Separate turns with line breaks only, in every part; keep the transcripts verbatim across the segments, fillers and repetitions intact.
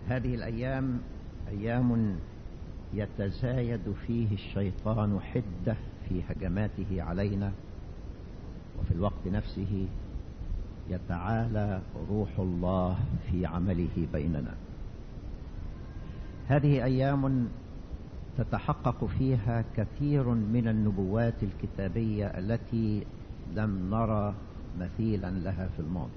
هذه الأيام أيام يتزايد فيه الشيطان حدة في هجماته علينا، وفي الوقت نفسه يتعالى روح الله في عمله بيننا. هذه أيام تتحقق فيها كثير من النبوات الكتابية التي لم نرى مثيلا لها في الماضي.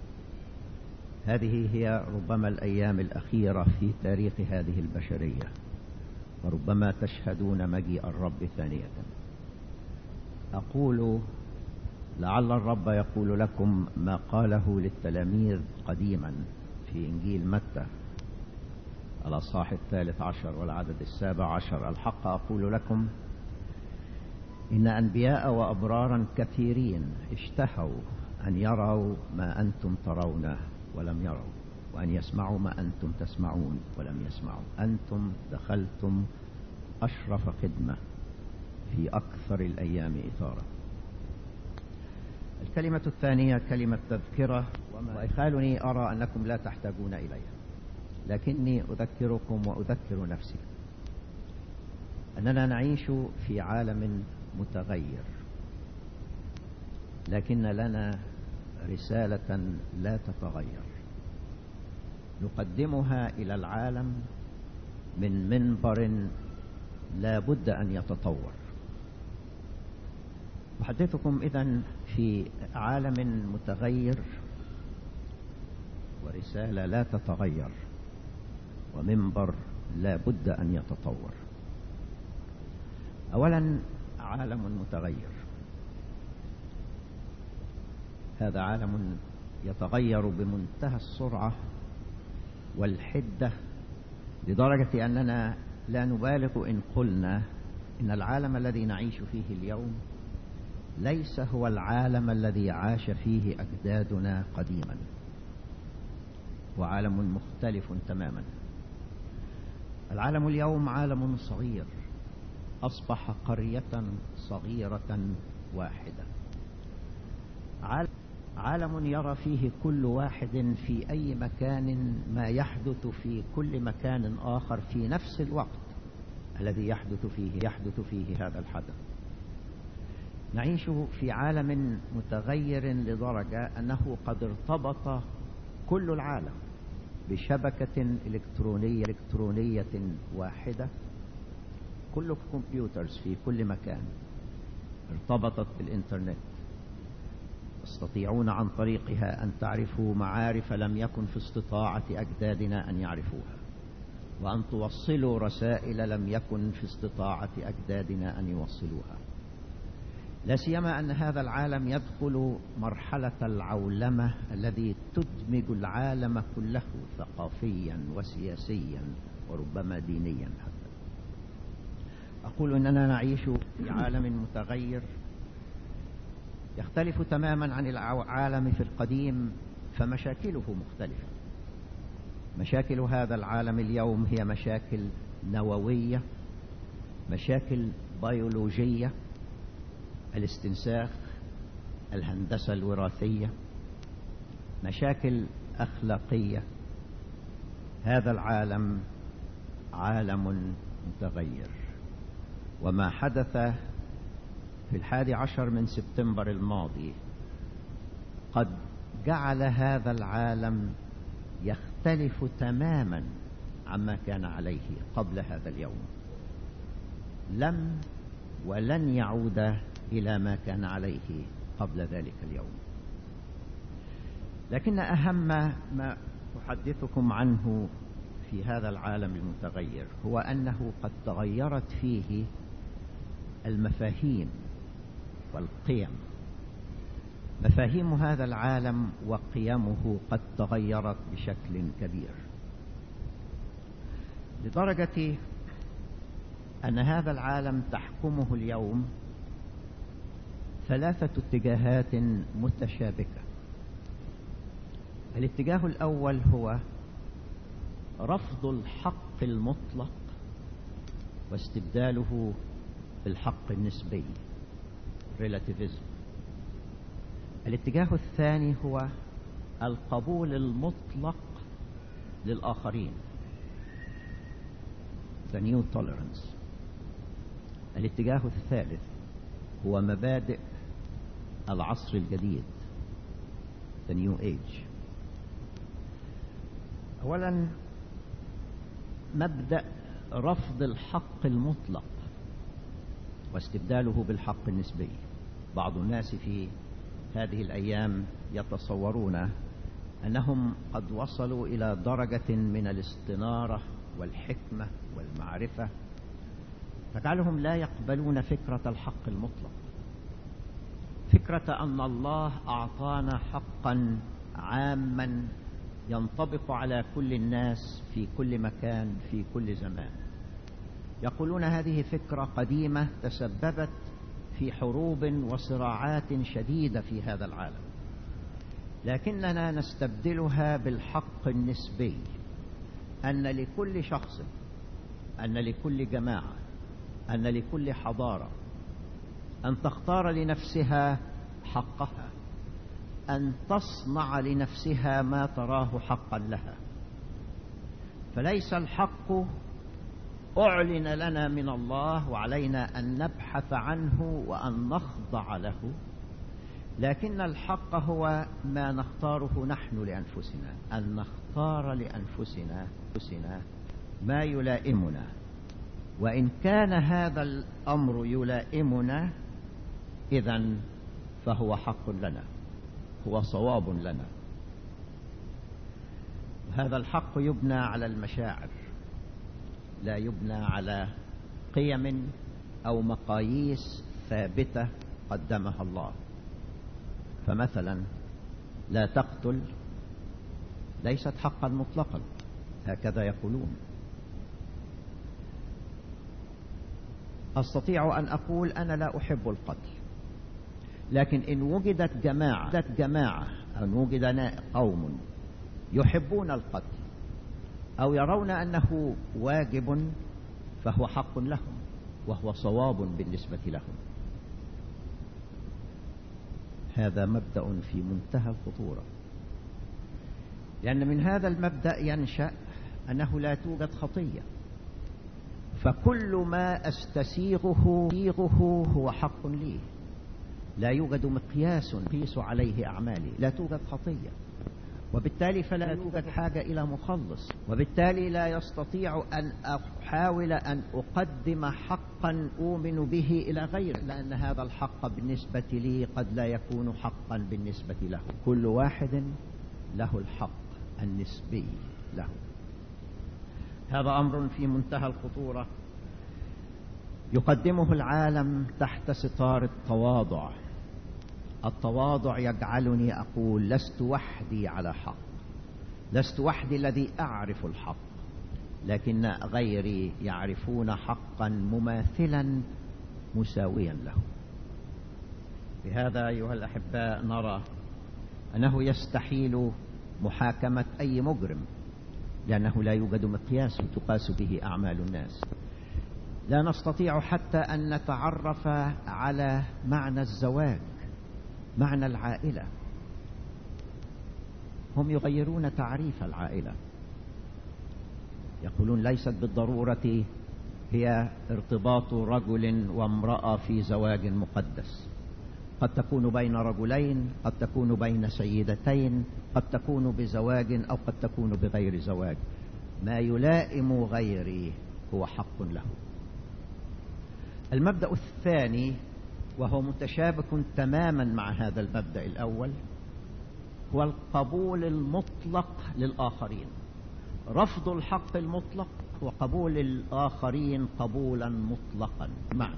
هذه هي ربما الأيام الأخيرة في تاريخ هذه البشرية، وربما تشهدون مجيء الرب ثانية. أقول لعل الرب يقول لكم ما قاله للتلاميذ قديما في إنجيل متى الأصحاح الثالث عشر والعدد السابع عشر: الحق أقول لكم إن أنبياء وأبرارا كثيرين اشتهوا أن يروا ما أنتم ترونه ولم يروا، وأن يسمعوا ما أنتم تسمعون ولم يسمعوا. أنتم دخلتم أشرف خدمة في أكثر الأيام إثارة. الكلمة الثانية كلمة تذكرة، ويخالني أرى أنكم لا تحتاجون إليها، لكني أذكركم وأذكر نفسي أننا نعيش في عالم متغير، لكن لنا رسالة لا تتغير نقدمها إلى العالم من منبر لا بد أن يتطور. أحدثكم إذن في عالم متغير ورسالة لا تتغير ومنبر لا بد أن يتطور. أولا، عالم متغير. هذا عالم يتغير بمنتهى السرعة والحدة، لدرجة أننا لا نبالغ إن قلنا إن العالم الذي نعيش فيه اليوم ليس هو العالم الذي عاش فيه أجدادنا قديما، وعالم مختلف تماما. العالم اليوم عالم صغير، أصبح قرية صغيرة واحدة، عالم يرى فيه كل واحد في أي مكان ما يحدث في كل مكان آخر في نفس الوقت الذي يحدث فيه يحدث فيه هذا الحدث. نعيش في عالم متغير لدرجة أنه قد ارتبط كل العالم بشبكة إلكترونية إلكترونية واحدة. كل الكمبيوترز في كل مكان ارتبطت بالإنترنت، تستطيعون عن طريقها أن تعرفوا معارف لم يكن في استطاعة أجدادنا أن يعرفوها، وأن توصلوا رسائل لم يكن في استطاعة أجدادنا أن يوصلوها. لا سيما أن هذا العالم يدخل مرحلة العولمة الذي تدمج العالم كله ثقافيا وسياسيا وربما دينيا حتى. أقول أننا نعيش في عالم متغير يختلف تماما عن العالم في القديم، فمشاكله مختلفة. مشاكل هذا العالم اليوم هي مشاكل نووية، مشاكل بيولوجية، الاستنساخ، الهندسة الوراثية، مشاكل أخلاقية. هذا العالم عالم متغير، وما حدث في الحادي عشر من سبتمبر الماضي قد جعل هذا العالم يختلف تماما عما كان عليه قبل هذا اليوم. لم ولن يعود إلى ما كان عليه قبل ذلك اليوم. لكن أهم ما أحدثكم عنه في هذا العالم المتغير هو أنه قد تغيرت فيه المفاهيم والقيم. مفاهيم هذا العالم وقيمه قد تغيرت بشكل كبير، لدرجة أن هذا العالم تحكمه اليوم ثلاثة اتجاهات متشابكة. الاتجاه الأول هو رفض الحق المطلق واستبداله بالحق النسبي relativism. الاتجاه الثاني هو القبول المطلق للآخرين The New Tolerance. الاتجاه الثالث هو مبادئ العصر الجديد. The New Age. أولا مبدأ رفض الحق المطلق واستبداله بالحق النسبي. بعض الناس في هذه الأيام يتصورون أنهم قد وصلوا إلى درجة من الاستنارة والحكمة والمعرفة تجعلهم لا يقبلون فكرة الحق المطلق، فكرة أن الله أعطانا حقا عاما ينطبق على كل الناس في كل مكان في كل زمان. يقولون هذه فكرة قديمة تسببت في حروب وصراعات شديدة في هذا العالم، لكننا نستبدلها بالحق النسبي، أن لكل شخص، أن لكل جماعة، أن لكل حضارة أن تختار لنفسها حقها، أن تصنع لنفسها ما تراه حقا لها. فليس الحق أعلن لنا من الله وعلينا أن نبحث عنه وأن نخضع له، لكن الحق هو ما نختاره نحن لأنفسنا، أن نختار لأنفسنا ما يلائمنا، وإن كان هذا الأمر يلائمنا إذن فهو حق لنا، هو صواب لنا. هذا الحق يبنى على المشاعر، لا يبنى على قيم أو مقاييس ثابتة قدمها الله. فمثلا لا تقتل ليست حقا مطلقا، هكذا يقولون. أستطيع أن أقول أنا لا أحب القتل، لكن إن وجدت جماعة جماعة أو وجد قوم يحبون القتل أو يرون أنه واجب فهو حق لهم وهو صواب بالنسبة لهم. هذا مبدأ في منتهى الخطورة، لأن من هذا المبدأ ينشأ أنه لا توجد خطية، فكل ما أستسيغه هو حق لي، لا يوجد مقياس قيس عليه أعمالي، لا توجد خطية، وبالتالي فلا توجد حاجة إلى مخلص، وبالتالي لا يستطيع أن أحاول أن أقدم حقا أؤمن به إلى غيره، لأن هذا الحق بالنسبة لي قد لا يكون حقا بالنسبة له. كل واحد له الحق النسبي له. هذا أمر في منتهى الخطورة يقدمه العالم تحت ستار التواضع. التواضع يجعلني أقول لست وحدي على حق، لست وحدي الذي أعرف الحق، لكن غيري يعرفون حقا مماثلا مساويا له. بهذا أيها الأحباء نرى أنه يستحيل محاكمة أي مجرم، لأنه لا يوجد مقياس تقاس به أعمال الناس. لا نستطيع حتى أن نتعرف على معنى الزواج، معنى العائلة. هم يغيرون تعريف العائلة، يقولون ليست بالضرورة هي ارتباط رجل وامرأة في زواج مقدس، قد تكون بين رجلين، قد تكون بين سيدتين، قد تكون بزواج أو قد تكون بغير زواج. ما يلائم غيري هو حق له. المبدأ الثاني وهو متشابك تماما مع هذا المبدأ الأول هو القبول المطلق للآخرين. رفض الحق المطلق وقبول الآخرين قبولا مطلقا، معنى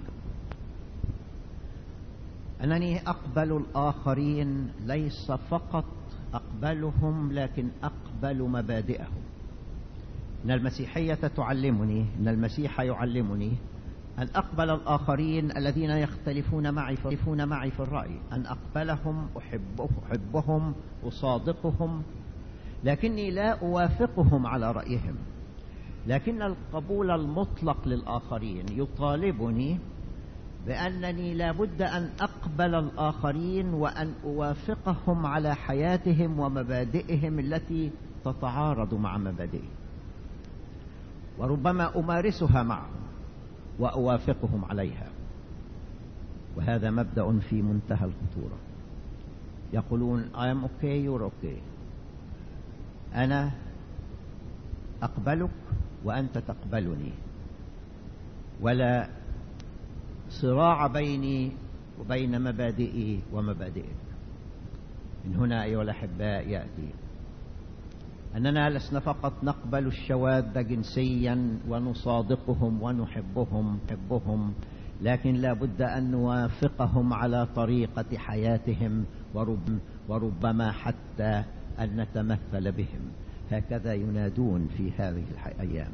أنني أقبل الآخرين ليس فقط أقبلهم لكن أقبل مبادئهم. إن المسيحية تعلمني، إن المسيح يعلمني أن أقبل الآخرين الذين يختلفون معي يختلفون معي في الرأي، أن أقبلهم، أحبهم, أحبهم أصادقهم، لكني لا أوافقهم على رأيهم. لكن القبول المطلق للآخرين يطالبني بأنني لا بد أن أقبل الآخرين وأن أوافقهم على حياتهم ومبادئهم التي تتعارض مع مبادئي. وربما أمارسها معهم وأوافقهم عليها. وهذا مبدأ في منتهى الخطورة. يقولون I am okay, you're okay. أنا أقبلك وأنت تقبلني، ولا صراع بيني وبين مبادئي ومبادئك. من هنا أيها الأحباء يأتي أننا لسنا فقط نقبل الشواذ جنسيا ونصادقهم ونحبهم حبهم، لكن لا بد أن نوافقهم على طريقة حياتهم، ورب وربما حتى أن نتمثل بهم. هكذا ينادون في هذه الأيام،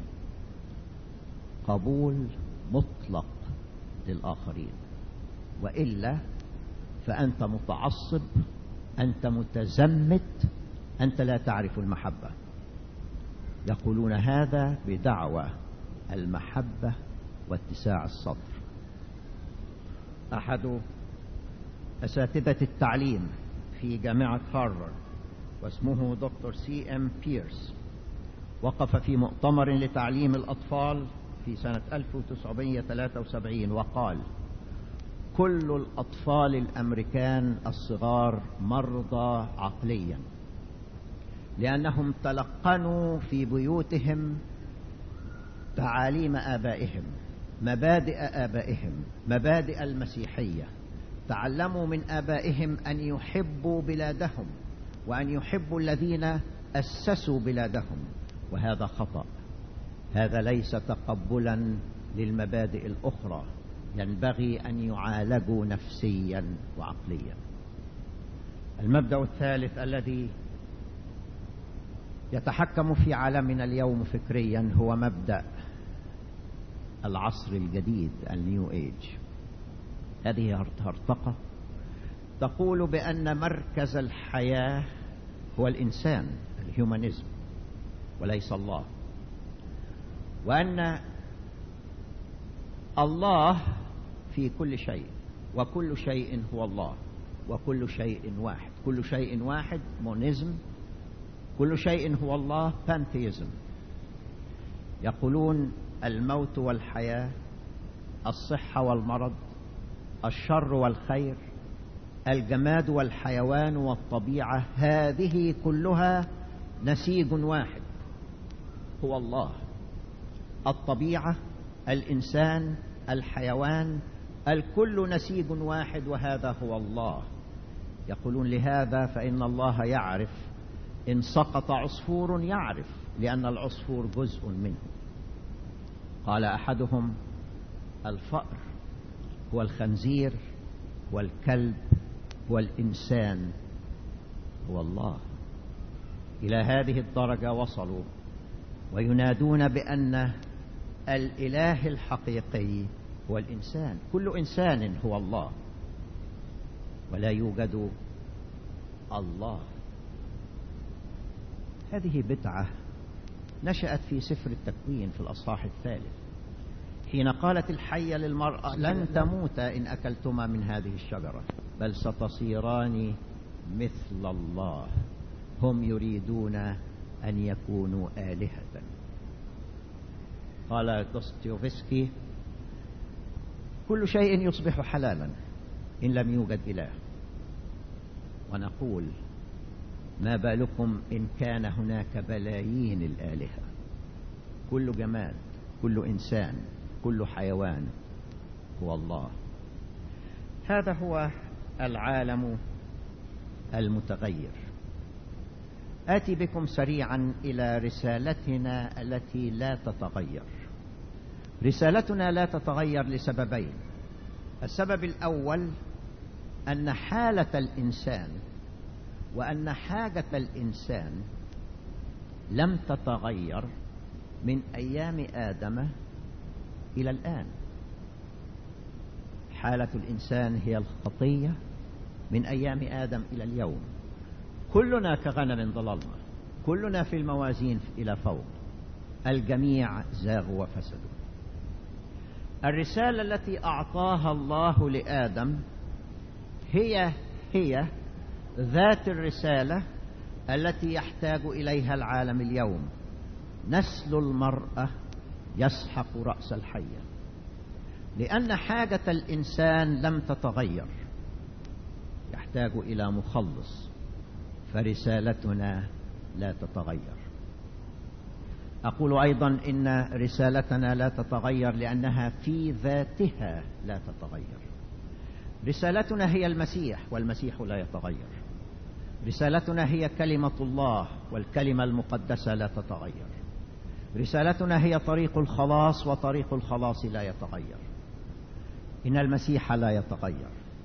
قبول مطلق للآخرين، وإلا فأنت متعصب، أنت متزمت، أنت لا تعرف المحبة. يقولون هذا بدعوى المحبة واتساع الصدر. أحد أساتذة التعليم في جامعة هارفارد واسمه دكتور سي ام بيرس وقف في مؤتمر لتعليم الأطفال في سنة ألف وتسعمائة وثلاثة وسبعين وقال: كل الأطفال الأمريكان الصغار مرضى عقليا، لأنهم تلقنوا في بيوتهم تعاليم آبائهم، مبادئ آبائهم، مبادئ المسيحية. تعلموا من آبائهم أن يحبوا بلادهم وأن يحبوا الذين أسسوا بلادهم، وهذا خطأ. هذا ليس تقبلا للمبادئ الأخرى، ينبغي أن يعالجوا نفسيا وعقليا. المبدأ الثالث الذي يتحكم في عالمنا اليوم فكريا هو مبدأ العصر الجديد، النيو ايج. هذه هرطقة تقول بأن مركز الحياة هو الإنسان، الهيومانيزم، وليس الله، وأن الله في كل شيء، وكل شيء هو الله، وكل شيء واحد. كل شيء واحد مونيزم، كل شيء هو الله بانثيزم. يقولون الموت والحياة، الصحة والمرض، الشر والخير، الجماد والحيوان والطبيعة، هذه كلها نسيج واحد هو الله. الطبيعة، الإنسان، الحيوان، الكل نسيج واحد، وهذا هو الله. يقولون لهذا فإن الله يعرف إن سقط عصفور، يعرف، لأن العصفور جزء منه. قال أحدهم: الفأر هو الخنزير والكلب والإنسان هو الله. إلى هذه الدرجة وصلوا، وينادون بأن الإله الحقيقي هو الإنسان. كل إنسان هو الله، ولا يوجد الله. هذه بدعة نشأت في سفر التكوين في الأصحاح الثالث، حين قالت الحية للمرأة: لن تموتا إن أكلتما من هذه الشجرة، بل ستصيران مثل الله. هم يريدون أن يكونوا آلهة. قال دوستويفسكي: كل شيء يصبح حلالا إن لم يوجد إله. ونقول: ما بالكم إن كان هناك بلايين الآلهة؟ كل جماد، كل إنسان، كل حيوان هو الله. هذا هو العالم المتغير. آتي بكم سريعا إلى رسالتنا التي لا تتغير. رسالتنا لا تتغير لسببين. السبب الأول أن حالة الإنسان وأن حاجة الإنسان لم تتغير من أيام آدم إلى الآن. حالة الإنسان هي الخطية من أيام آدم إلى اليوم. كلنا كغنم ضللنا، كلنا في الموازين إلى فوق، الجميع زاغوا وفسدوا. الرسالة التي أعطاها الله لآدم هي هي ذات الرسالة التي يحتاج إليها العالم اليوم. نسل المرأة يسحق رأس الحية، لأن حاجة الإنسان لم تتغير، يحتاج إلى مخلص، فرسالتنا لا تتغير. أقول أيضا إن رسالتنا لا تتغير لأنها في ذاتها لا تتغير. رسالتنا هي المسيح، والمسيح لا يتغير. رسالتنا هي كلمة الله، والكلمة المقدسة لا تتغير. رسالتنا هي طريق الخلاص، وطريق الخلاص لا يتغير. إن المسيح لا يتغير،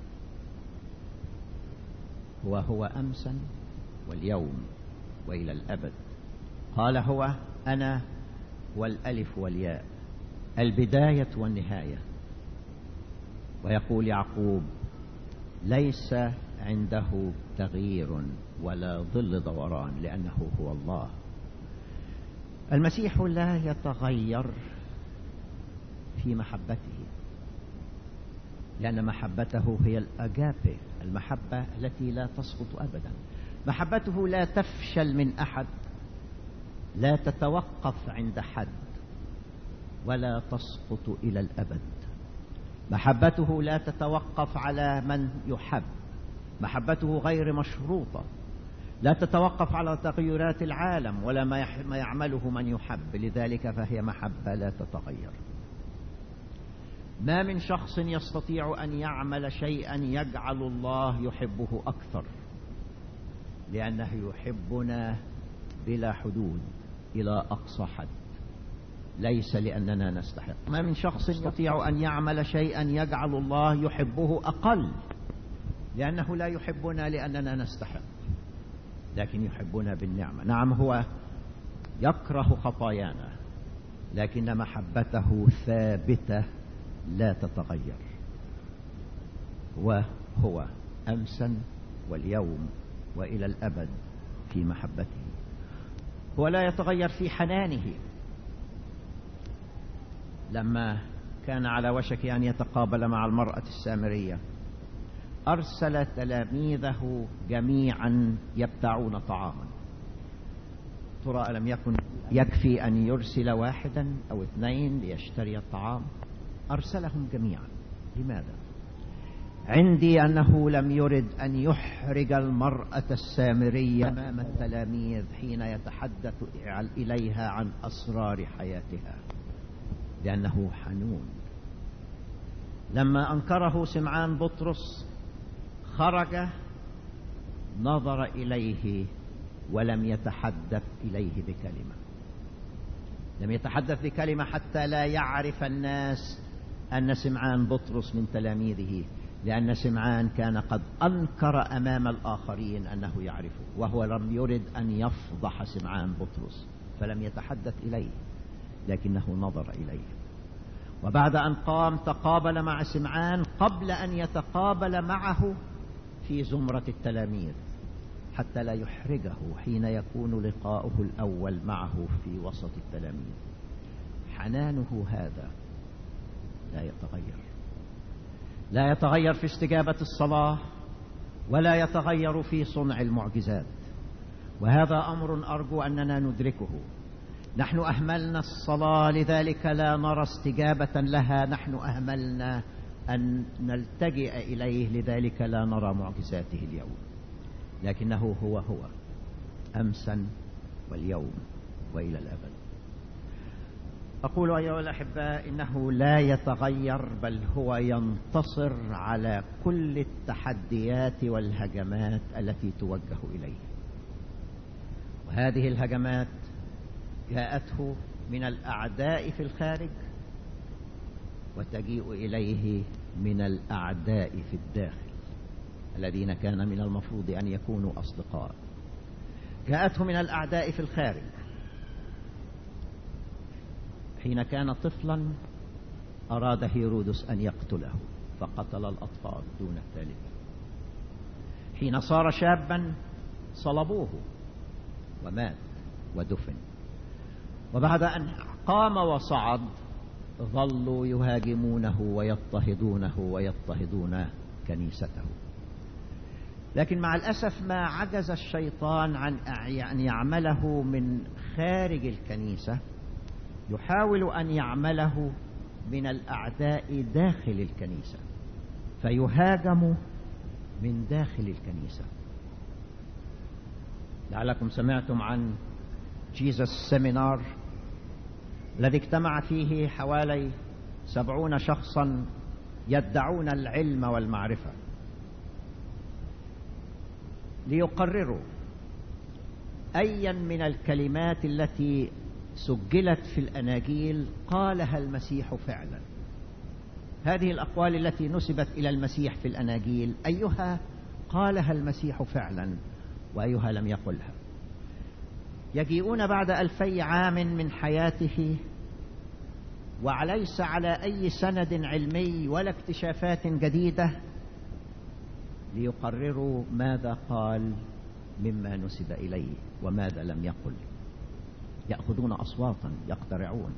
هو هو أمسا واليوم وإلى الأبد. قال هو أنا والألف والياء، البداية والنهاية. ويقول يعقوب ليس عنده تغيير ولا ظل دوران، لأنه هو الله. المسيح لا يتغير في محبته، لأن محبته هي الأجابة، المحبة التي لا تسقط أبدا. محبته لا تفشل من أحد، لا تتوقف عند حد، ولا تسقط إلى الأبد. محبته لا تتوقف على من يحب، محبته غير مشروطة، لا تتوقف على تغيرات العالم ولا ما يعمله من يحب، لذلك فهي محبة لا تتغير. ما من شخص يستطيع أن يعمل شيئا يجعل الله يحبه أكثر، لأنه يحبنا بلا حدود إلى أقصى حد، ليس لأننا نستحق. ما من شخص يستطيع أن يعمل شيئا يجعل الله يحبه أقل، لأنه لا يحبنا لأننا نستحق، لكن يحبنا بالنعمة. نعم، هو يكره خطايانا، لكن محبته ثابتة لا تتغير. وهو أمسا واليوم وإلى الأبد في محبته. هو لا يتغير في حنانه. لما كان على وشك أن يتقابل مع المرأة السامرية، أرسل تلاميذه جميعا يبتاعون طعاما. ترى ألم يكن يكفي أن يرسل واحدا أو اثنين ليشتري الطعام؟ أرسلهم جميعا. لماذا؟ عندي أنه لم يرد أن يحرج المرأة السامرية أمام التلاميذ حين يتحدث إليها عن أسرار حياتها، لأنه حنون. لما أنكره سمعان بطرس خرج نظر إليه ولم يتحدث إليه بكلمة، لم يتحدث بكلمة حتى لا يعرف الناس أن سمعان بطرس من تلاميذه، لأن سمعان كان قد أنكر أمام الآخرين أنه يعرفه، وهو لم يرد أن يفضح سمعان بطرس، فلم يتحدث إليه، لكنه نظر إليه. وبعد أن قام تقابل مع سمعان قبل أن يتقابل معه في زمرة التلاميذ، حتى لا يحرجه حين يكون لقاؤه الأول معه في وسط التلاميذ. حنانه هذا لا يتغير، لا يتغير في استجابة الصلاة، ولا يتغير في صنع المعجزات. وهذا أمر أرجو أننا ندركه. نحن أهملنا الصلاة لذلك لا نرى استجابة لها، نحن أهملنا أن نلتجئ إليه لذلك لا نرى معجزاته اليوم، لكنه هو هو أمسا واليوم وإلى الأبد. أقول أيها الأحباء إنه لا يتغير، بل هو ينتصر على كل التحديات والهجمات التي توجه إليه. وهذه الهجمات جاءته من الأعداء في الخارج، وتجيء إليه من الأعداء في الداخل، الذين كان من المفروض أن يكونوا أصدقاء. جاءته من الأعداء في الخارج. حين كان طفلا أراد هيرودس أن يقتله، فقتل الأطفال دون الثالثة. حين صار شابا صلبوه ومات ودفن. وبعد أن قام وصعد ظلوا يهاجمونه ويضطهدونه ويضطهدون كنيسته. لكن مع الأسف ما عجز الشيطان عن أن يعمله من خارج الكنيسة يحاول أن يعمله من الأعداء داخل الكنيسة، فيهاجم من داخل الكنيسة. لعلكم سمعتم عن جيزس سيمينار الذي اجتمع فيه حوالي سبعون شخصا يدعون العلم والمعرفة ليقرروا أيا من الكلمات التي سجلت في الأناجيل قالها المسيح فعلا. هذه الأقوال التي نسبت إلى المسيح في الأناجيل أيها قالها المسيح فعلا وأيها لم يقلها. يجيئون بعد ألفي عام من حياته وليس على أي سند علمي ولا اكتشافات جديدة ليقرروا ماذا قال مما نسب إليه وماذا لم يقل. يأخذون أصواتا يقترعون.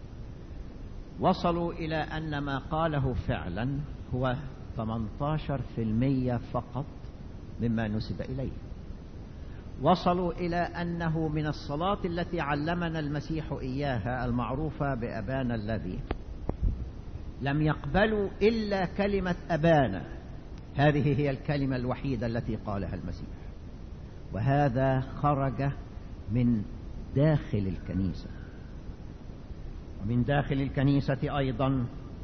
وصلوا إلى أن ما قاله فعلا هو ثمانية عشر بالمئة فقط مما نسب إليه. وصلوا إلى أنه من الصلاة التي علمنا المسيح إياها المعروفة بأبانا الذي، لم يقبلوا إلا كلمة أبانا. هذه هي الكلمة الوحيدة التي قالها المسيح، وهذا خرج من داخل الكنيسة. ومن داخل الكنيسة أيضا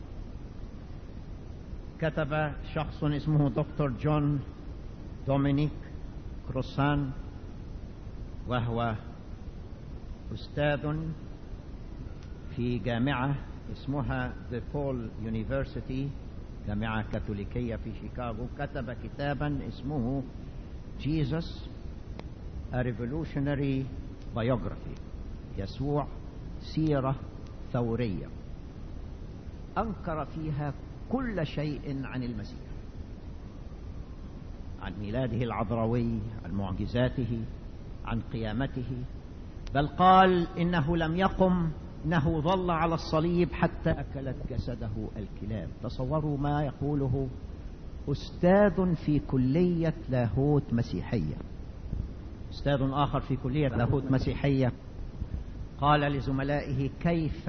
كتب شخص اسمه دكتور جون دومينيك كروسان، وهو أستاذ في جامعة اسمها The Paul University، جامعة كاثوليكية في شيكاغو. كتب كتابا اسمه Jesus A Revolutionary Biography، يسوع سيرة ثورية. أنكر فيها كل شيء عن المسيح، عن ميلاده العذراوي، عن معجزاته، عن قيامته، بل قال إنه لم يقم، إنه ظل على الصليب حتى أكلت جسده الكلاب. تصوروا ما يقوله أستاذ في كلية لاهوت مسيحية. أستاذ آخر في كلية لاهوت مسيحية قال لزملائه: كيف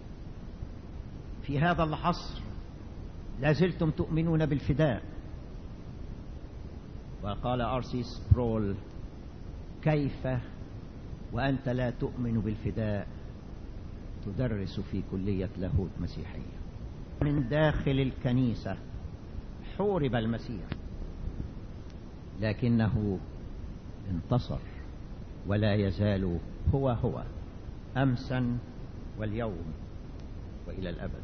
في هذا العصر لازلتم تؤمنون بالفداء؟ وقال أرسيس برول: كيف وأنت لا تؤمن بالفداء تدرس في كلية لاهوت مسيحية؟ من داخل الكنيسة حورب المسيح، لكنه انتصر ولا يزال هو هو أمسا واليوم وإلى الأبد.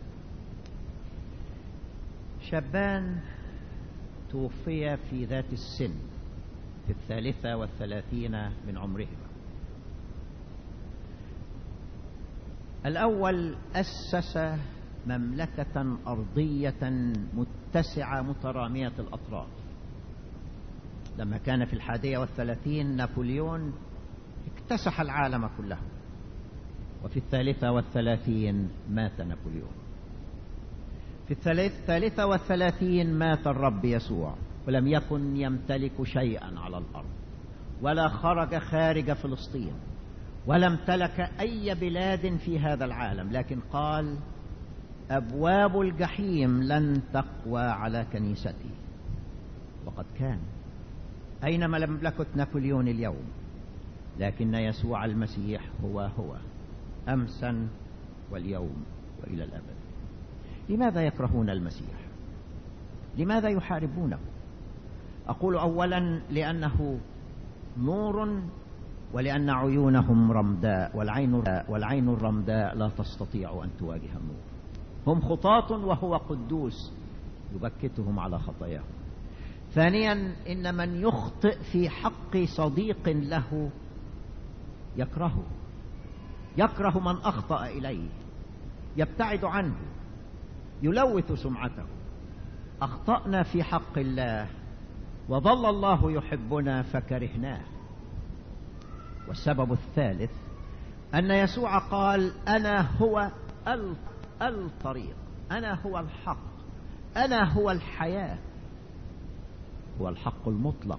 شابان توفي في ذات السن في الثالثة والثلاثين من عمرهما. الأول أسس مملكة أرضية متسعة مترامية الأطراف. لما كان في الحادية والثلاثين نابليون اكتسح العالم كله، وفي الثالثة والثلاثين مات نابليون. في الثالثة والثلاثين مات الرب يسوع، ولم يكن يمتلك شيئا على الأرض، ولا خرج خارج فلسطين، ولا امتلك أي بلاد في هذا العالم، لكن قال: أبواب الجحيم لن تقوى على كنيستي. وقد كان. أين مملكة نابليون اليوم؟ لكن يسوع المسيح هو هو أمسا واليوم وإلى الأبد. لماذا يكرهون المسيح؟ لماذا يحاربونه؟ أقول أولا لأنه نور، ولأن عيونهم رمداء، والعين والعين الرمداء لا تستطيع أن تواجه النور. هم خطاة وهو قدوس يبكتهم على خطاياهم. ثانيا، إن من يخطئ في حق صديق له يكرهه، يكره من أخطأ إليه، يبتعد عنه، يلوث سمعته. أخطأنا في حق الله وظل الله يحبنا فكرهناه. والسبب الثالث أن يسوع قال: أنا هو الطريق، أنا هو الحق، أنا هو الحياة. هو الحق المطلق،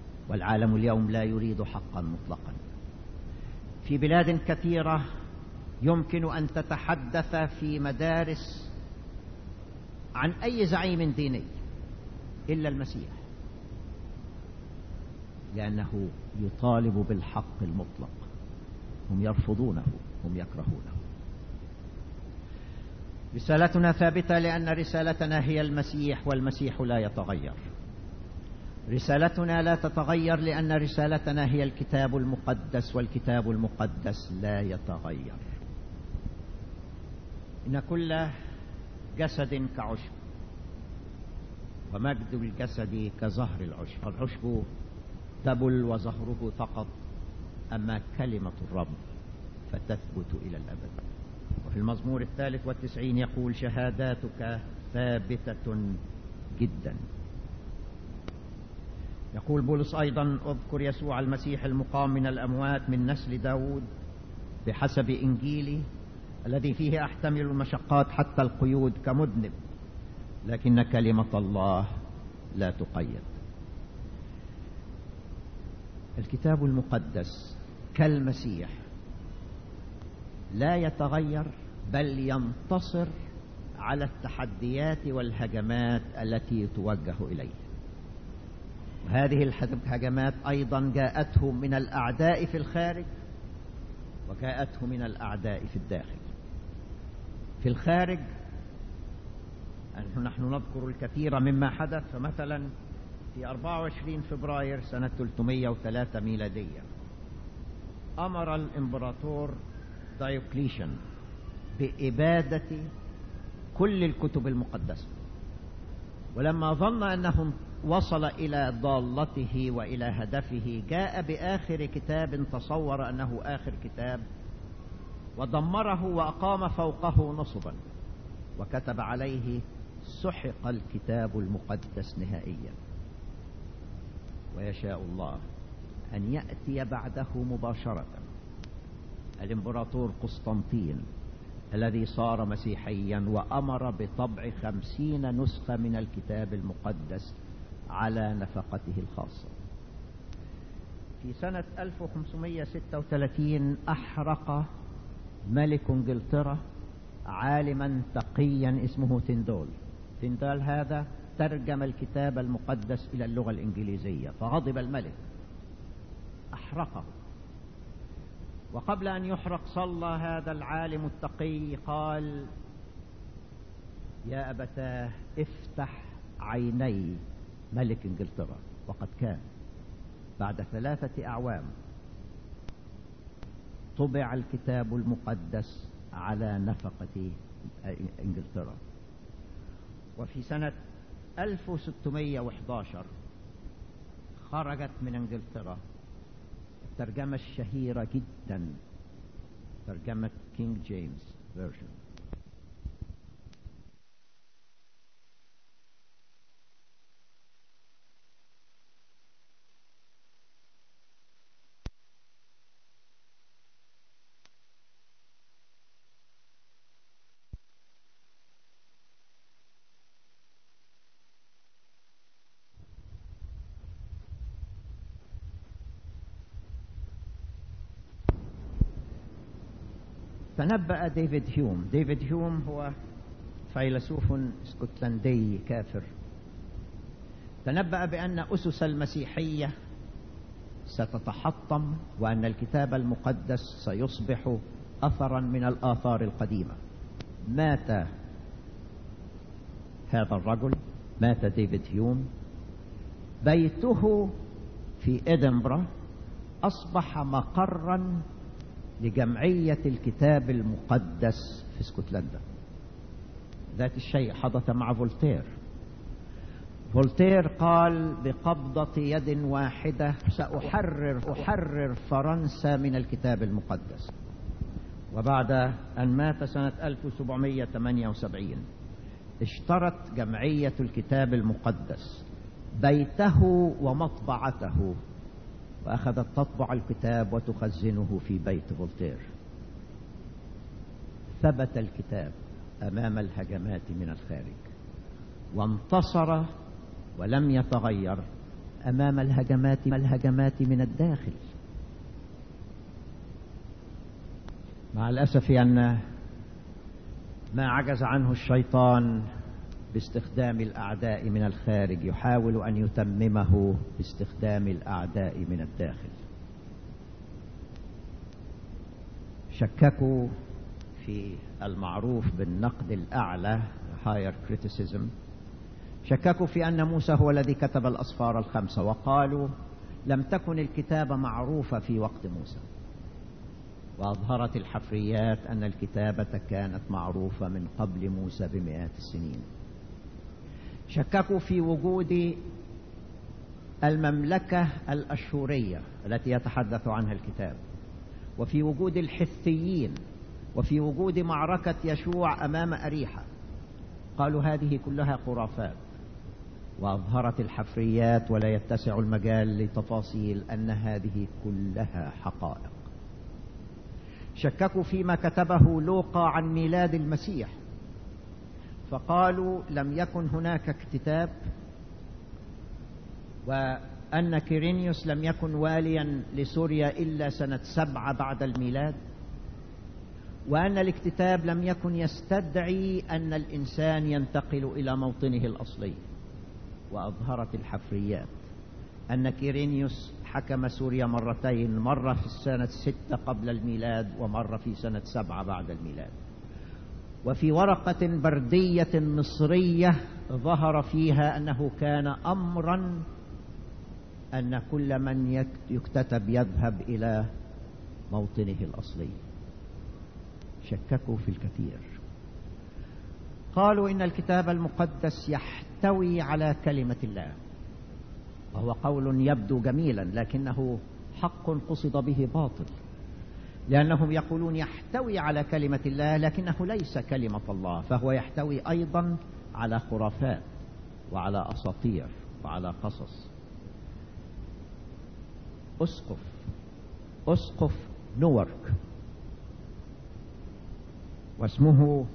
والعالم اليوم لا يريد حقا مطلقا. في بلاد كثيرة يمكن أن تتحدث في مدارس عن أي زعيم ديني إلا المسيح، لأنه يطالب بالحق المطلق. هم يرفضونه، هم يكرهونه. رسالتنا ثابتة لأن رسالتنا هي المسيح، والمسيح لا يتغير. رسالتنا لا تتغير لأن رسالتنا هي الكتاب المقدس، والكتاب المقدس لا يتغير. إن كل جسد كعشب، ومجد الجسد كزهر العشب. العشب تبل وزهره سقط، أما كلمة الرب فتثبت إلى الأبد. وفي المزمور الثالث والتسعين يقول: شهاداتك ثابتة جدا. يقول بولس أيضا: اذكر يسوع المسيح المقام من الأموات من نسل داود بحسب إنجيلي، الذي فيه أحتمل المشقات حتى القيود كمذنب، لكن كلمة الله لا تقيد. الكتاب المقدس كالمسيح لا يتغير، بل ينتصر على التحديات والهجمات التي توجه إليه. وهذه الهجمات أيضا جاءته من الأعداء في الخارج، وجاءته من الأعداء في الداخل. في الخارج نحن نذكر الكثير مما حدث. فمثلا في أربعة وعشرين فبراير سنة ثلاثمائة وثلاثة ميلادية أمر الإمبراطور دايوكليشن بإبادة كل الكتب المقدسة، ولما ظن أنه وصل إلى ضالته وإلى هدفه جاء بآخر كتاب تصور أنه آخر كتاب، ودمره وأقام فوقه نصبا وكتب عليه: سحق الكتاب المقدس نهائيا. ويشاء الله أن يأتي بعده مباشرة الإمبراطور قسطنطين الذي صار مسيحيا، وأمر بطبع خمسين نسخة من الكتاب المقدس على نفقته الخاصة. في سنة ألف وخمسمائة وستة وثلاثين أحرق ملك انجلترا عالما تقيا اسمه تندول. تندول هذا ترجم الكتاب المقدس إلى اللغة الإنجليزية، فغضب الملك أحرقه. وقبل أن يحرق صلى هذا العالم التقي، قال: يا أبتاه افتح عيني ملك انجلترا. وقد كان بعد ثلاثة أعوام طبع الكتاب المقدس على نفقة انجلترا. وفي سنة ألف وستمائة وأحد عشر خرجت من انجلترا الترجمة الشهيرة جدا، ترجمة كينج جيمس فيرجن. تنبأ ديفيد هيوم. ديفيد هيوم هو فيلسوف اسكتلندي كافر. تنبأ بأن أسس المسيحية ستتحطم، وأن الكتاب المقدس سيصبح أثرا من الآثار القديمة. مات هذا الرجل، مات ديفيد هيوم. بيته في إدنبرا أصبح مقرا لجمعية الكتاب المقدس في اسكتلندا. ذات الشيء حدث مع فولتير. فولتير قال: بقبضة يد واحدة سأحرر أحرر فرنسا من الكتاب المقدس. وبعد أن مات سنة ألف وسبعمائة وثمانية وسبعين اشترت جمعية الكتاب المقدس بيته ومطبعته، وأخذت تطبع الكتاب وتخزنه في بيت فولتير. ثبت الكتاب أمام الهجمات من الخارج، وانتصر ولم يتغير أمام الهجمات الهجمات من الداخل. مع الأسف أن ما عجز عنه الشيطان باستخدام الأعداء من الخارج يحاول أن يتممه باستخدام الأعداء من الداخل. شككوا في المعروف بالنقد الأعلى higher criticism، شككوا في أن موسى هو الذي كتب الأسفار الخمسة، وقالوا لم تكن الكتابة معروفة في وقت موسى، وأظهرت الحفريات أن الكتابة كانت معروفة من قبل موسى بمئات السنين. شككوا في وجود المملكة الأشورية التي يتحدث عنها الكتاب، وفي وجود الحثيين، وفي وجود معركة يشوع أمام أريحة. قالوا هذه كلها خرافات، وأظهرت الحفريات ولا يتسع المجال لتفاصيل أن هذه كلها حقائق. شككوا فيما كتبه لوقا عن ميلاد المسيح، فقالوا لم يكن هناك كتاب، وأن كيرينيوس لم يكن واليا لسوريا إلا سنة سبعة بعد الميلاد، وأن الاكتتاب لم يكن يستدعي أن الإنسان ينتقل إلى موطنه الأصلي. وأظهرت الحفريات أن كيرينيوس حكم سوريا مرتين، مرة في السنة ستة قبل الميلاد ومرة في سنة سبعة بعد الميلاد. وفي ورقة بردية مصرية ظهر فيها أنه كان أمرا أن كل من يكتتب يذهب إلى موطنه الأصلي. شككوا في الكثير. قالوا إن الكتاب المقدس يحتوي على كلمة الله، وهو قول يبدو جميلا لكنه حق قصد به باطل، لأنهم يقولون يحتوي على كلمة الله لكنه ليس كلمة الله، فهو يحتوي أيضا على خرافات وعلى أساطير وعلى قصص. أسقف أسقف نوورك واسمه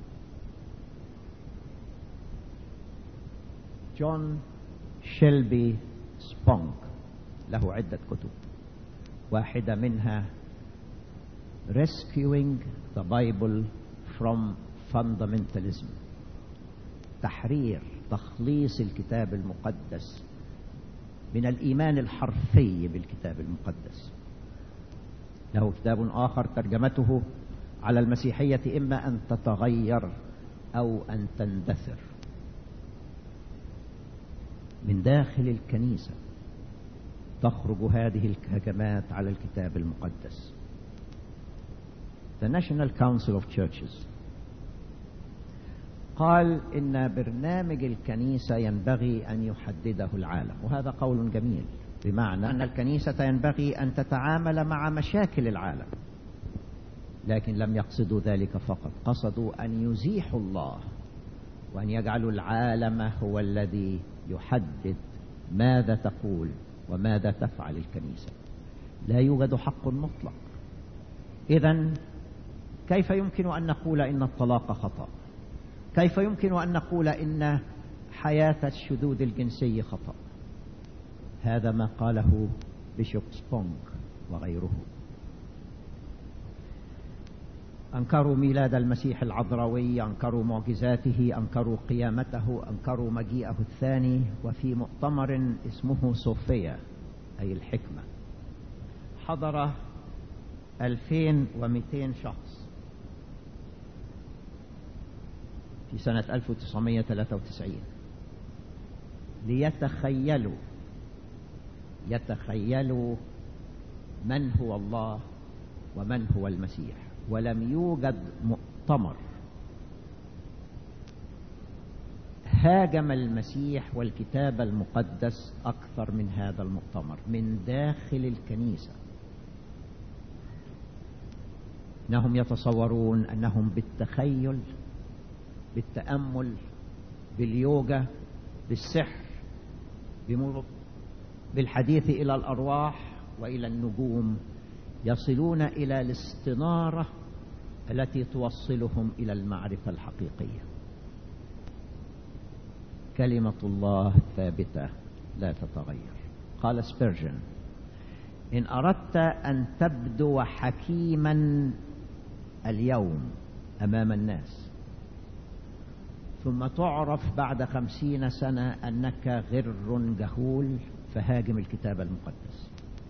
جون شيلبي سبونك، له عدة كتب، واحدة منها Rescuing the Bible from Fundamentalism، تحرير تخليص الكتاب المقدس من الإيمان الحرفي بالكتاب المقدس. له كتاب آخر ترجمته على المسيحية إما أن تتغير أو أن تندثر. من داخل الكنيسة تخرج هذه الهجمات على الكتاب المقدس. The National Council of Churches قال إن برنامج الكنيسة ينبغي أن يحدده العالم، وهذا قول جميل، بمعنى أن الكنيسة ينبغي أن تتعامل مع مشاكل العالم، لكن لم يقصدوا ذلك فقط، قصدوا أن يزيحوا الله وأن يجعلوا العالم هو الذي يحدد ماذا تقول وماذا تفعل الكنيسة. لا يوجد حق مطلق. إذن كيف يمكن أن نقول إن الطلاق خطأ؟ كيف يمكن أن نقول إن حياة الشذوذ الجنسي خطأ؟ هذا ما قاله بيشوب سبونك وغيره. أنكروا ميلاد المسيح العذراوي، أنكروا معجزاته، أنكروا قيامته، أنكروا مجيئه الثاني. وفي مؤتمر اسمه صوفيا أي الحكمة حضر ألفين ومئتين شخص في سنة ألف وتسعمائة وثلاثة وتسعين ليتخيلوا يتخيلوا من هو الله ومن هو المسيح. ولم يوجد مؤتمر هاجم المسيح والكتاب المقدس أكثر من هذا المؤتمر من داخل الكنيسة. إنهم يتصورون أنهم بالتخيل، بالتأمل، باليوغا، بالسحر، بالحديث إلى الأرواح وإلى النجوم يصلون إلى الاستنارة التي توصلهم إلى المعرفة الحقيقية. كلمة الله ثابتة لا تتغير. قال سبيرجن: إن أردت أن تبدو حكيما اليوم أمام الناس، ثم تعرف بعد خمسين سنة أنك غر جهول فهاجم الكتاب المقدس.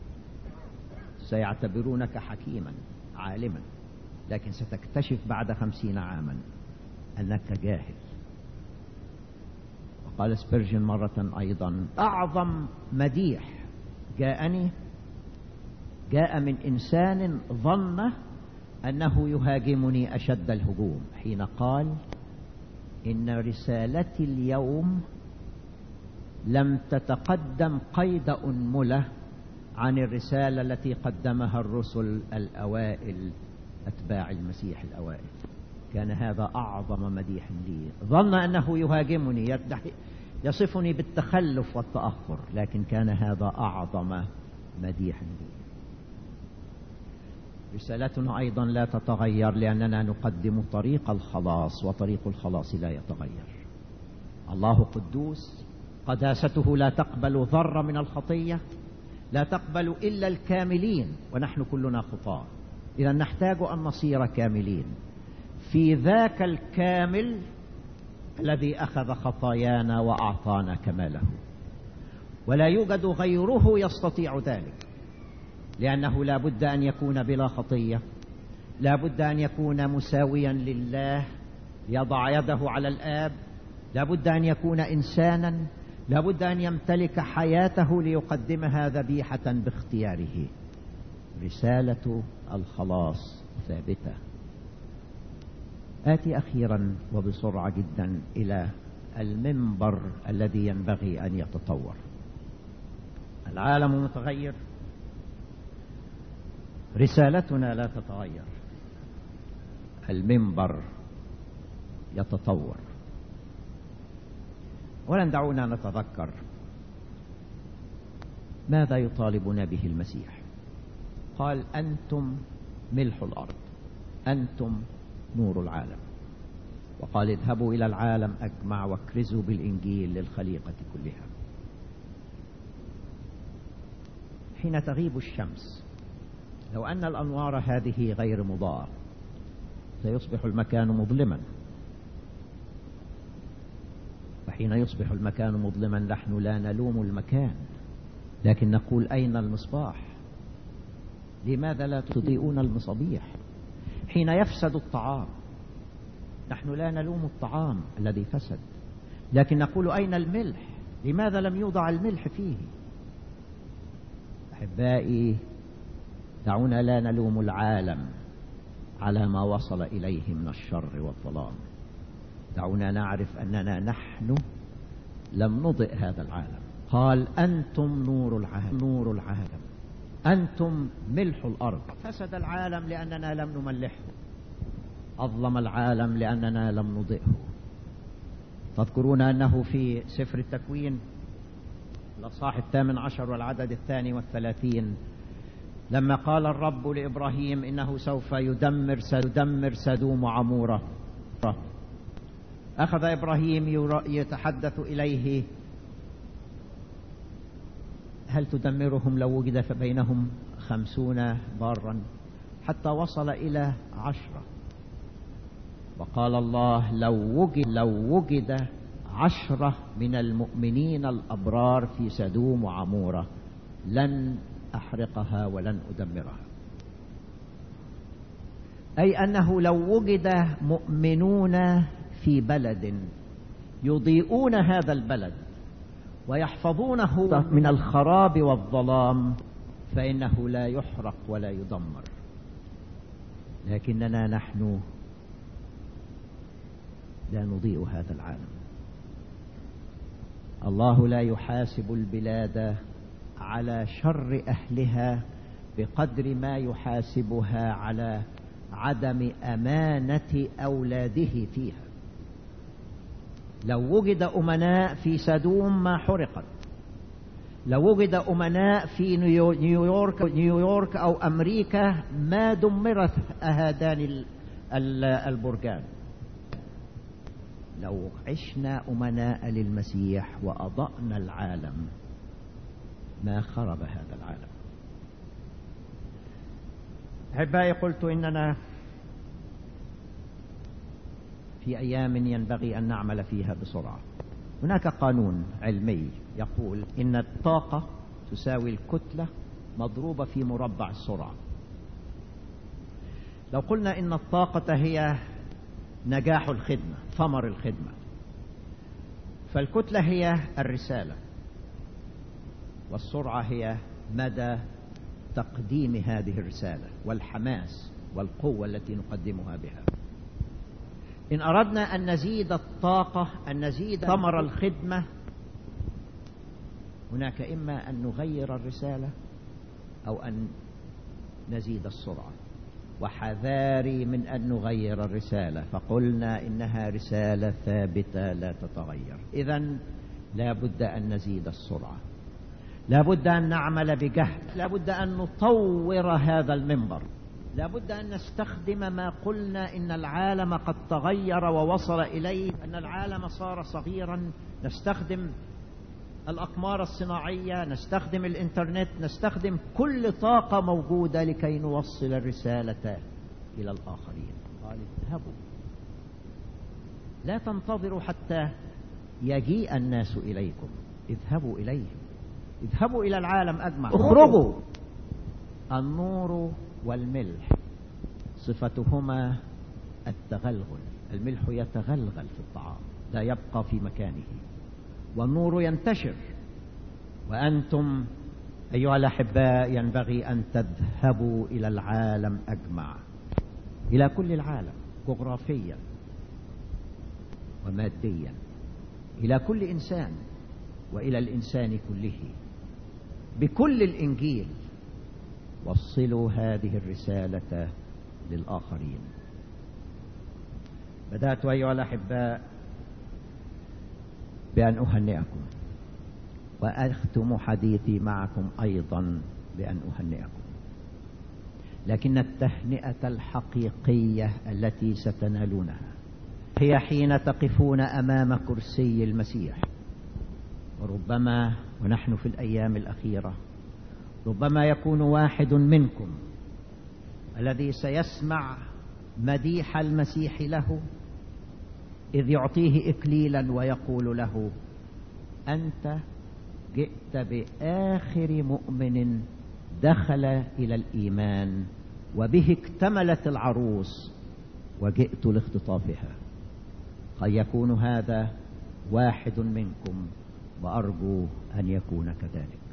سيعتبرونك حكيما عالما، لكن ستكتشف بعد خمسين عاما أنك جاهل. وقال سبيرجن مرة أيضا: أعظم مديح جاءني جاء من إنسان ظن أنه يهاجمني أشد الهجوم، حين قال: إن رسالتي اليوم لم تتقدم قيد أنملة عن الرسالة التي قدمها الرسل الأوائل أتباع المسيح الأوائل. كان هذا أعظم مديح لي. ظن أنه يهاجمني، يدعي يصفني بالتخلف والتأخر، لكن كان هذا أعظم مديح لي. رسالتنا أيضا لا تتغير، لأننا نقدم طريق الخلاص، وطريق الخلاص لا يتغير. الله قدوس، قداسته لا تقبل ذرة من الخطية، لا تقبل إلا الكاملين، ونحن كلنا خطاة. إذا نحتاج أن نصير كاملين في ذاك الكامل الذي أخذ خطايانا وأعطانا كماله، ولا يوجد غيره يستطيع ذلك، لأنه لا بد أن يكون بلا خطية، لا بد أن يكون مساويا لله، يضع يده على الآب، لا بد أن يكون إنسانا، لا بد أن يمتلك حياته ليقدمها ذبيحة باختياره. رسالة الخلاص ثابتة. آتي أخيرا وبسرعة جدا إلى المنبر الذي ينبغي أن يتطور. العالم متغير، رسالتنا لا تتغير، المنبر يتطور. ولن دعونا نتذكر ماذا يطالبنا به المسيح. قال: أنتم ملح الأرض، أنتم نور العالم. وقال: اذهبوا إلى العالم أجمع واكرزوا بالإنجيل للخليقة كلها. حين تغيب الشمس، لو أن الأنوار هذه غير مضاءة سيصبح المكان مظلما، وحين يصبح المكان مظلما نحن لا نلوم المكان، لكن نقول: أين المصباح؟ لماذا لا تضيئون المصابيح؟ حين يفسد الطعام نحن لا نلوم الطعام الذي فسد، لكن نقول: أين الملح؟ لماذا لم يوضع الملح فيه؟ أحبائي، دعونا لا نلوم العالم على ما وصل إليه من الشر والظلام. دعونا نعرف أننا نحن لم نضئ هذا العالم. قال: أنتم نور العالم، نور العالم، أنتم ملح الأرض. فسد العالم لأننا لم نملحه، أظلم العالم لأننا لم نضئه. تذكرون أنه في سفر التكوين الأصحاح الثامن عشر والعدد الثاني والثلاثين، لما قال الرب لإبراهيم إنه سوف يدمر سيدمر سدوم وعمورة، أخذ إبراهيم يتحدث إليه: هل تدمرهم لو وجد بينهم خمسون بارا؟ حتى وصل إلى عشرة. وقال الله: لو وجد, لو وجد عشرة من المؤمنين الأبرار في سدوم وعمورة لن أحرقها ولن أدمرها. أي أنه لو وجد مؤمنون في بلد يضيئون هذا البلد ويحفظونه من الخراب والظلام فإنه لا يحرق ولا يدمر. لكننا نحن لا نضيء هذا العالم. الله لا يحاسب البلاد على شر أهلها بقدر ما يحاسبها على عدم أمانة أولاده فيها. لو وجد أمناء في سدوم ما حرقت، لو وجد أمناء في نيويورك نيويورك أو أمريكا ما دمرت هذان البرجان. لو عشنا أمناء للمسيح وأضأنا العالم ما خرب هذا العالم. أحبائي، قلت إننا في أيام ينبغي أن نعمل فيها بسرعة. هناك قانون علمي يقول إن الطاقة تساوي الكتلة مضروبة في مربع السرعة. لو قلنا إن الطاقة هي نجاح الخدمة، ثمر الخدمة، فالكتلة هي الرسالة، والسرعة هي مدى تقديم هذه الرسالة والحماس والقوة التي نقدمها بها. إن أردنا أن نزيد الطاقة، أن نزيد ثمر الخدمة، هناك إما أن نغير الرسالة أو أن نزيد السرعة. وحذاري من أن نغير الرسالة، فقلنا إنها رسالة ثابتة لا تتغير. إذن لا بد أن نزيد السرعة، لا بد أن نعمل بجهد، لا بد أن نطور هذا المنبر، لا بد أن نستخدم ما قلنا إن العالم قد تغير ووصل إليه، أن العالم صار صغيرا. نستخدم الأقمار الصناعية، نستخدم الإنترنت، نستخدم كل طاقة موجودة لكي نوصل الرسالة إلى الآخرين. قال اذهبوا، لا تنتظروا حتى يجيء الناس إليكم، اذهبوا إليهم، اذهبوا إلى العالم أجمع، اخرجوا. النور والملح صفتهما التغلغل، الملح يتغلغل في الطعام لا يبقى في مكانه، والنور ينتشر. وأنتم أيها الأحباء ينبغي أن تذهبوا إلى العالم أجمع، إلى كل العالم جغرافيا وماديا، إلى كل إنسان وإلى الإنسان كله بكل الإنجيل. وصلوا هذه الرسالة للآخرين. بدأت أيها الأحباء بأن أهنئكم، وأختم حديثي معكم أيضا بأن أهنئكم، لكن التهنئة الحقيقية التي ستنالونها هي حين تقفون أمام كرسي المسيح. وربما ونحن في الأيام الأخيرة ربما يكون واحد منكم الذي سيسمع مديح المسيح له إذ يعطيه إكليلا ويقول له: أنت جئت بآخر مؤمن دخل إلى الإيمان، وبه اكتملت العروس وجئت لاختطافها. قد يكون هذا واحد منكم، وأرجو أن يكون كذلك.